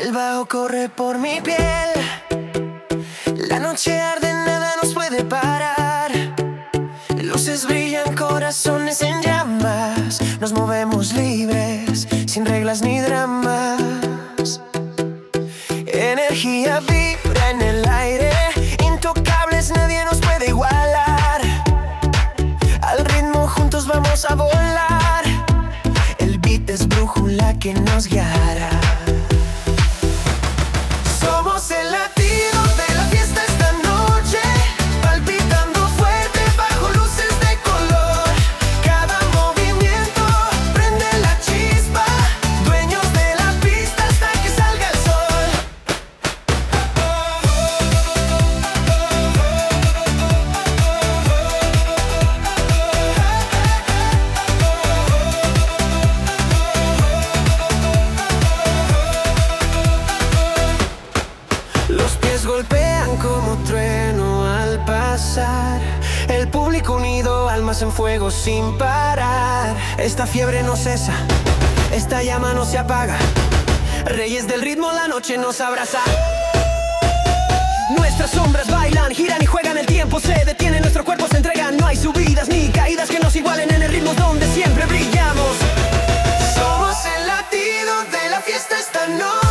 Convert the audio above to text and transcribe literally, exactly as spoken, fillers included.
El bajo corre por mi piel. La noche arde, nada nos puede parar. Luces brillan, corazones en llamas. Nos movemos libres, sin reglas ni dramas. Energía vibra en el aire. Intocables, nadie nos puede igualar. Al ritmo juntos vamos a volar. El beat es brújula que nos guiará. Somos el latido de la fiesta esta noche, palpitando fuerte bajo luces de color. Cada movimiento prende la chispa, dueños de la pista hasta que salga el sol. Los pies golpean como trueno al pasar. El público unido, almas en fuego sin parar. Esta fiebre no cesa, esta llama no se apaga. Reyes del ritmo, la noche nos abraza. Nuestras sombras bailan, giran y juegan. El tiempo se detiene, nuestro cuerpo se entrega. No hay subidas ni caídas que nos igualen en el ritmo donde siempre brillamos. Somos el latido de la fiesta esta noche.